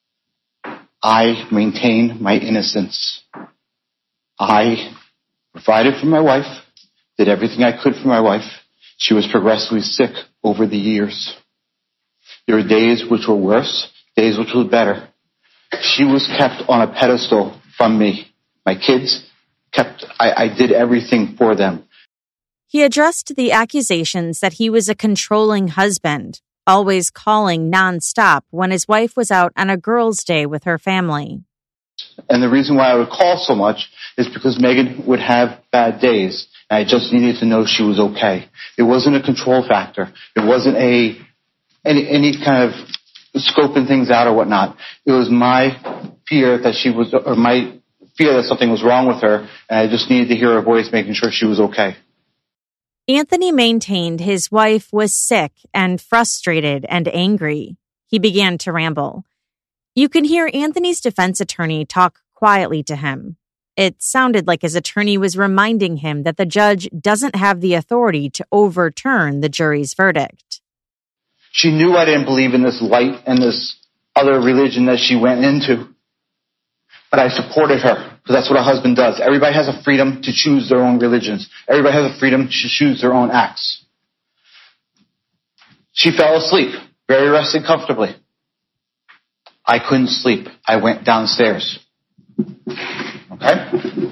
Speaker 3: I maintain my innocence. I provided for my wife, did everything I could for my wife. She was progressively sick over the years. There were days which were worse, days which were better. She was kept on a pedestal from me. My kids kept, I, I did everything for them.
Speaker 1: He addressed the accusations that he was a controlling husband, always calling nonstop when his wife was out on a girls' day with her family.
Speaker 3: And the reason why I would call so much is because Megan would have bad days, and I just needed to know she was okay. It wasn't a control factor. It wasn't a any, any kind of scoping things out or whatnot. It was my fear that she was, or my fear that something was wrong with her, and I just needed to hear her voice making sure she was okay.
Speaker 1: Anthony maintained his wife was sick and frustrated and angry. He began to ramble. You can hear Anthony's defense attorney talk quietly to him. It sounded like his attorney was reminding him that the judge doesn't have the authority to overturn the jury's verdict.
Speaker 3: She knew I didn't believe in this light and this other religion that she went into. But I supported her, because that's what a husband does. Everybody has a freedom to choose their own religions. Everybody has a freedom to choose their own acts. She fell asleep, very rested comfortably. I couldn't sleep. I went downstairs. Okay?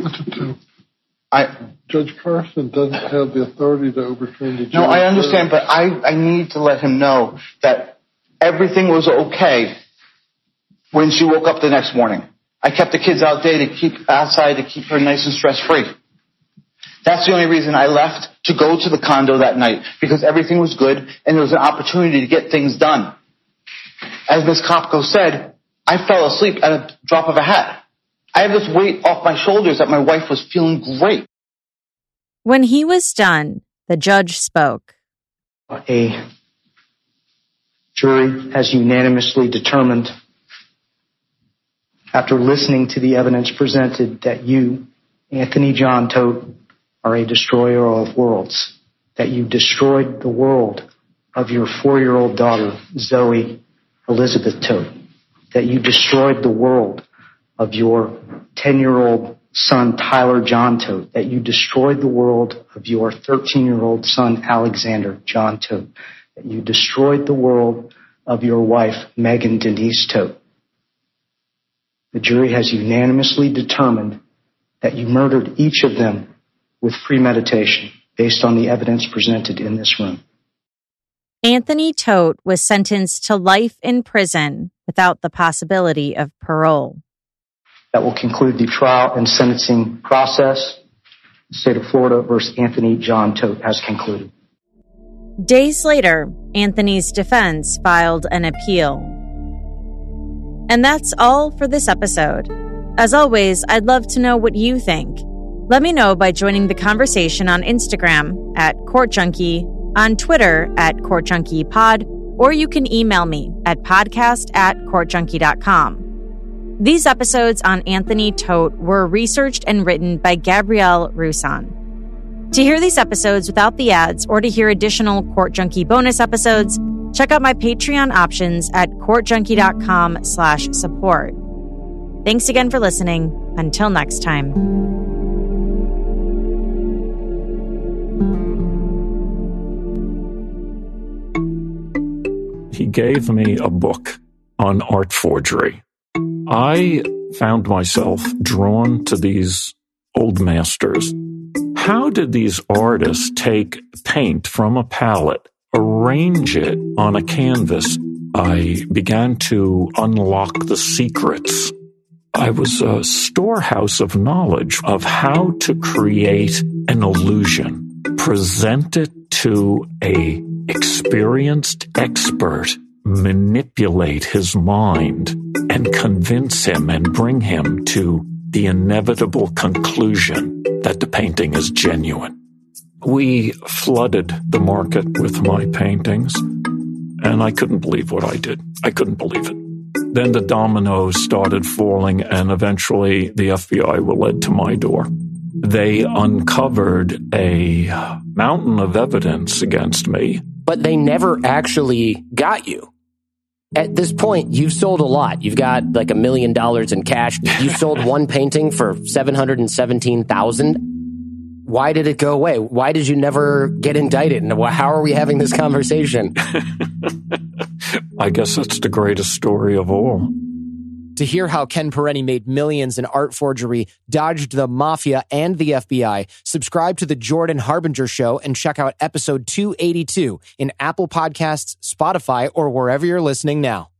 Speaker 3: I,
Speaker 12: Judge Carson doesn't have the authority to overturn the jury.
Speaker 3: No, I understand, but I, I need to let him know that everything was okay when she woke up the next morning. I kept the kids out there to keep outside to keep her nice and stress-free. That's the only reason I left to go to the condo that night, because everything was good and there was an opportunity to get things done. As Miz Kopko said, I fell asleep at a drop of a hat. I have this weight off my shoulders that my wife was feeling great.
Speaker 1: When he was done, the judge spoke.
Speaker 14: A jury has unanimously determined, after listening to the evidence presented, that you, Anthony John Todt, are a destroyer of worlds, that you destroyed the world of your four-year-old daughter, Zoe Elizabeth Todt, that you destroyed the world of your ten-year-old son, Tyler John Todt, that you destroyed the world of your thirteen-year-old son, Alexander John Todt, that you destroyed the world of your wife, Megan Denise Todt. The jury has unanimously determined that you murdered each of them with premeditation based on the evidence presented in this room.
Speaker 1: Anthony Todt was sentenced to life in prison without the possibility of parole.
Speaker 14: That will conclude the trial and sentencing process. The state of Florida versus Anthony John Todt has concluded.
Speaker 1: Days later, Anthony's defense filed an appeal. And that's all for this episode. As always, I'd love to know what you think. Let me know by joining the conversation on Instagram at Court Junkie, on Twitter at Court Junkie Pod, or you can email me at podcast at court junkie dot com. These episodes on Anthony Todt were researched and written by Gabrielle Roussan. To hear these episodes without the ads or to hear additional Court Junkie bonus episodes, check out my Patreon options at court junkie dot com slash support. Thanks again for listening. Until next time.
Speaker 15: He gave me a book on art forgery. I found myself drawn to these old masters. How did these artists take paint from a palette, arrange it on a canvas? I began to unlock the secrets. I was a storehouse of knowledge of how to create an illusion, present it to a experienced expert, manipulate his mind, and convince him and bring him to the inevitable conclusion that the painting is genuine. We flooded the market with my paintings, and I couldn't believe what I did. I couldn't believe it. Then the dominoes started falling, and eventually the F B I were led to my door. They uncovered a mountain of evidence against me.
Speaker 16: But they never actually got you. At this point, you've sold a lot. You've got like a million dollars in cash. You sold one painting for seven hundred seventeen thousand dollars. Why did it go away? Why did you never get indicted? And how are we having this conversation?
Speaker 15: I guess that's the greatest story of all.
Speaker 17: To hear how Ken Perenni made millions in art forgery, dodged the mafia and the F B I, subscribe to The Jordan Harbinger Show and check out episode two eighty-two in Apple Podcasts, Spotify, or wherever you're listening now.